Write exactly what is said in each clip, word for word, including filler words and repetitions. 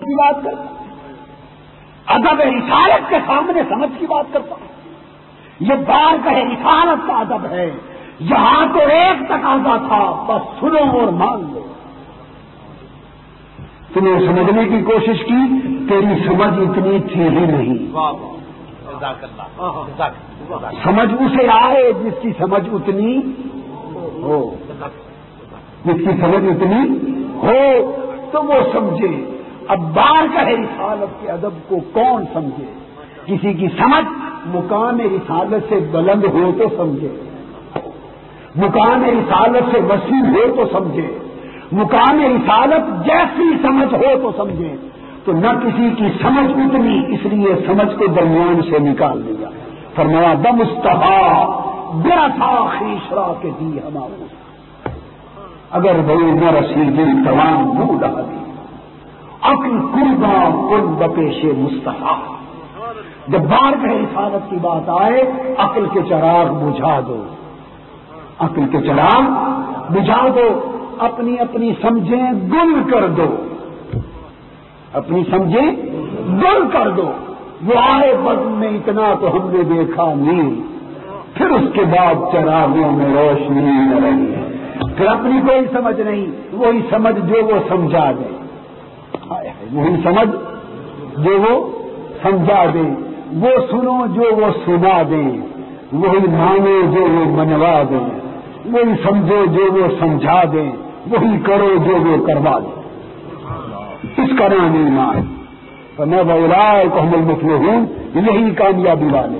کی بات کرتا ہوں، ادب رسالت کے سامنے سمجھ کی بات کرتا ہوں. یہ بارگاہ رسالت کا ادب ہے. یہاں تو ایک تقاضا تھا، بس سنو اور مان لو. تمہیں سمجھنے کی کوشش کی، تیری سمجھ اتنی تھی ہی نہیں. سمجھ اسے آئے جس کی سمجھ اتنی ہو، جس کی سمجھ اتنی ہو تو وہ سمجھے. اب بارگاہ رسالت کے ادب کو کون سمجھے؟ کسی کی سمجھ مقام رسالت سے بلند ہو تو سمجھے، مقام رسالت سے وسیع ہو تو سمجھے، مقام رسالت جیسی سمجھ ہو تو سمجھے. تو نہ کسی کی سمجھ اتنی، اس لیے سمجھ کو درمیان سے نکال دیا. فرمایا دم استفا برسا خیشرا کے دی ہمارے، اگر بھائی نہ رسیدی تمام منہ ڈہا دی عقل قربا کن بپیش مصطفیٰ. جب بارگاہ رسالت کی بات آئے عقل کے چراغ بجھا دو، عقل کے چراغ بجھا دو، اپنی اپنی سمجھیں گل کر دو، اپنی سمجھیں گل کر دو. وہ آئے بزم میں اتنا تو ہم نے دیکھا نہیں، پھر اس کے بعد چراغوں میں روشنی نہ رہی، پھر اپنی کوئی سمجھ نہیں، وہی سمجھ جو وہ سمجھا دے، وہی سمجھ جو وہ سمجھا دے، وہ سنو جو وہ سنا دیں، وہی مانو جو وہ منوا دیں، وہی سمجھو جو وہ سمجھا دیں، وہی کرو جو وہ کروا دیں. اس کا نام ایمان. میں بولائے کو ہم المفلحون، یہی کامیابی والے.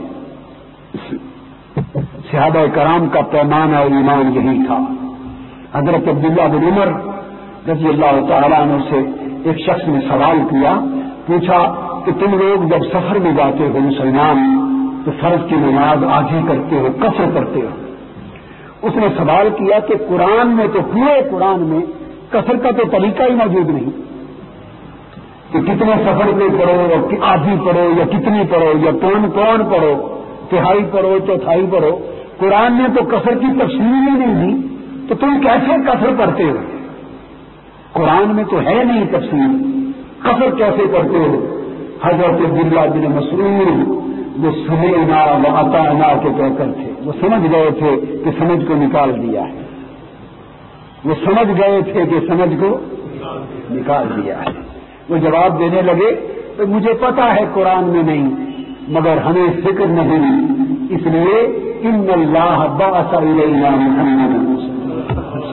صحابہ کرام کا پیمانہ اور ایمان یہی تھا. حضرت عبداللہ بن عمر رضی اللہ تعالیٰ عنہ سے ایک شخص نے سوال کیا، پوچھا کہ تم لوگ جب سفر میں جاتے ہو مسلمان تو فرض کی نماز آدھی کرتے ہو، قصر کرتے ہو. اس نے سوال کیا کہ قرآن میں تو پورے قرآن میں قصر کا تو طریقہ ہی موجود نہیں کہ کتنے سفر میں پڑھو یا آدھی پڑھو یا کتنی پڑھو یا کون کون پڑھو، تہائی پڑھو چوتھائی پڑھو. قرآن نے تو قصر کی تفصیل ہی نہیں دی، تو تم کیسے قصر پڑھتے ہو؟ قرآن میں تو ہے نہیں تفصیل، قصر کیسے پڑھتے ہو؟ حضرت عبداللہ بن مسعود وہ سمعنا و اطعنا کے کہہ کر تھے، وہ سمجھ گئے تھے کہ سمجھ کو نکال دیا ہے، وہ سمجھ گئے تھے کہ سمجھ کو نکال دیا ہے. وہ جواب دینے لگے تو مجھے پتا ہے قرآن میں نہیں، مگر ہمیں فکر نہیں، اس لیے ان اللہ بعث الینا محمدا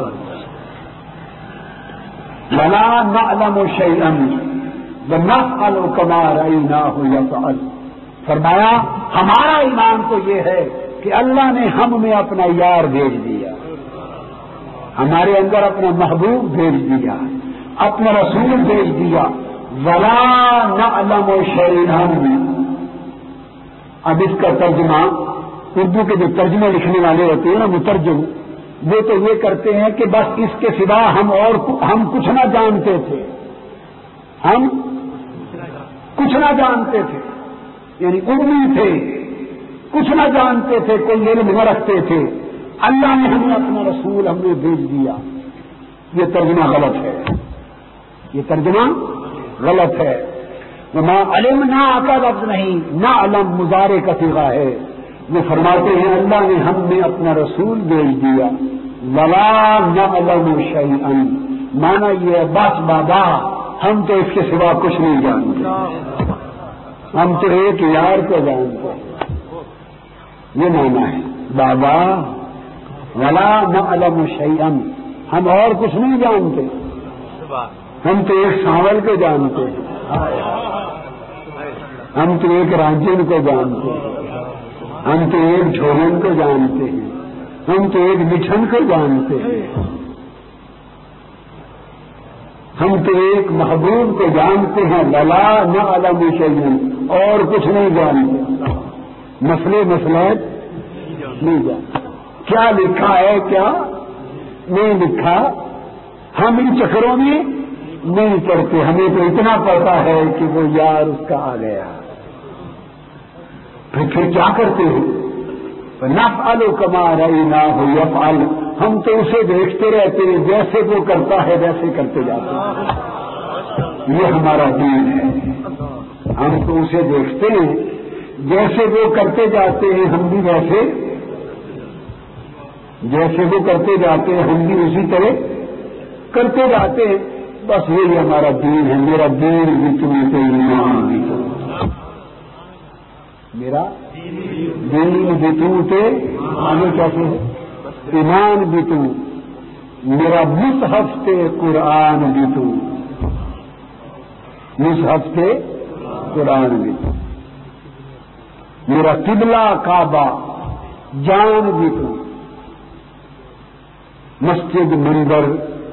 ولا نعلم شیئا ونفعل كما رأیناہ یفعل. فرمایا ہمارا ایمان تو یہ ہے کہ اللہ نے ہم میں اپنا یار بھیج دیا، ہمارے اندر اپنا محبوب بھیج دیا، اپنا رسول بھیج دیا. ولا نعلم شیئا. اب اس کا ترجمہ اردو کے جو ترجمے لکھنے والے ہوتے ہیں نا مترجم، وہ تو یہ کرتے ہیں کہ بس اس کے سوا ہم اور ہم کچھ نہ جانتے تھے، ہم کچھ نہ جانتے تھے، یعنی امی تھے، کچھ نہ جانتے تھے، کوئی علم نہ رکھتے تھے، اللہ نے ہمیں اپنا رسول ہم نے بھیج دیا. یہ ترجمہ غلط ہے، یہ ترجمہ غلط ہے. وما علمنا کا لفظ نہیں، نہ علم مضارع کا صیغہ ہے. وہ فرماتے ہیں اللہ نے ہم نے اپنا رسول بھیج دیا. ولا نعلم شیئا، مانا یہ بس بابا ہم تو اس کے سوا کچھ نہیں جانتے، ہم تو ایک یار کو جانتے، یہ مانا ہے بابا. ولا نعلم شیئا، ہم اور کچھ نہیں جانتے، ہم تو ایک ساول کو جانتے ہیں، ہم تو ایک رانجن کو جانتے ہیں، ہم تو ایک جھولن کو جانتے ہیں، ہم تو ایک مٹھن کو جانتے ہیں، ہم تو ایک محبوب کو جانتے ہیں. ولا نعلم شیئا، اور کچھ نہیں جانتے، مسئلے مسلحت نہیں جانتے. کیا لکھا ہے کیا نہیں لکھا ہم ان چکروں میں نہیں پڑتے. ہمیں تو اتنا پتا ہے کہ وہ یار اس کا آ گیا، پھر پھر کیا کرتے ہو؟ نفعل کما رأیناہ یفعل، ہم تو اسے دیکھتے رہتے ہیں، جیسے وہ کرتا ہے ویسے کرتے جاتے ہیں. یہ ہمارا دین ہے. ہم تو اسے دیکھتے ہیں جیسے وہ کرتے جاتے ہیں ہم بھی ویسے، جیسے وہ کرتے جاتے ہیں ہم بھی اسی طرح کرتے جاتے ہیں. بس یہی ہمارا دین ہے. میرا دین بھی تمہیں تو ایمان بھی تو، میرا دین بھی تم تے آنے کیسے ہے ایمان بھی تم، میرا مصحف تے قرآن بھی تو، مصحف تے قرآن بھی تو، میرا قبلہ کعبہ جان بھی تو، مسجد منبر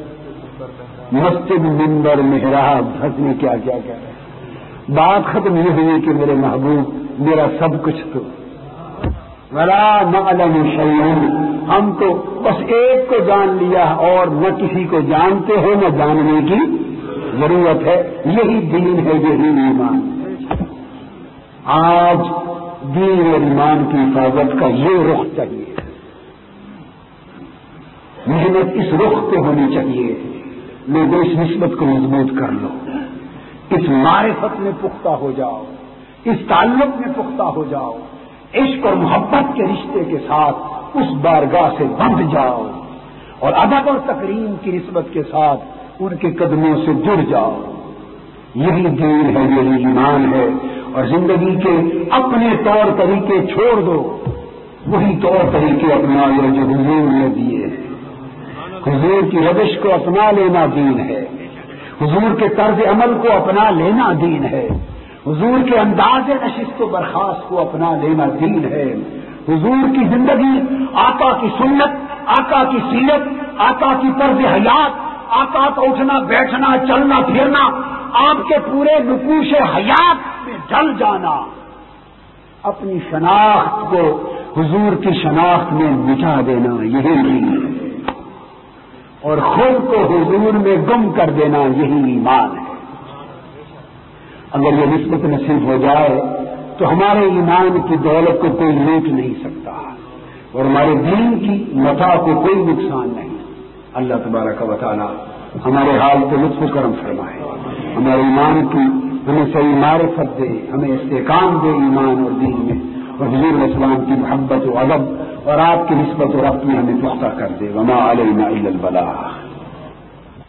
مسجد منبر محراب حج میں کیا کیا کیا ہے. بات ختم یہ ہوئی کہ میرے محبوب میرا سب کچھ تو، ولا نعلم شیئا، ہم تو بس ایک کو جان لیا اور نہ کسی کو جانتے ہو نہ جاننے کی ضرورت ہے. یہی دین ہے، یہی ایمان. آج دین اور ایمان کی حفاظت کا یہ رخ چاہیے، محنت اس رخ پہ ہونی چاہیے. لوگوں اس نسبت کو مضبوط کر لو، اس معرفت میں پختہ ہو جاؤ، اس تعلق میں پختہ ہو جاؤ، عشق اور محبت کے رشتے کے ساتھ اس بارگاہ سے بندھ جاؤ اور ادب اور تکریم کی نسبت کے ساتھ ان کے قدموں سے جڑ جاؤ. یہی دین ہے، یہی ایمان ہے. اور زندگی کے اپنے طور طریقے چھوڑ دو، وہی طور طریقے اپنا لو جو حضور نے دیے ہیں. حضور کی روش کو اپنا لینا دین ہے، حضور کے طرز عمل کو اپنا لینا دین ہے، حضور کے انداز نشست و برخاست کو اپنا لینا دین ہے. حضور کی زندگی، آقا کی سنت، آقا کی سیرت، آقا کی طرز حیات، آقا کا اٹھنا بیٹھنا چلنا پھرنا، آپ کے پورے نقوش حیات میں ڈل جانا، اپنی شناخت کو حضور کی شناخت میں مٹا دینا، یہی دین ہے. اور خود کو حضور میں گم کر دینا، یہی ایمان ہے. اگر یہ نسبت نصیب ہو جائے تو ہمارے ایمان کی دولت کو کوئی لوٹ نہیں سکتا اور ہمارے دین کی متاع کو کوئی نقصان نہیں. اللہ تبارک و تعالی ہمارے حال کو لطف و کرم فرمائے، ہمارے ایمان کی ہمیں صحیح معرفت دے، ہمیں استحکام دے ایمان اور دین میں، اور حضور علیہ السلام کی محبت و ادب اور آپ کی نسبت و ربط میں ہمیں پختہ کر دے. وما علینا الا البلاغ.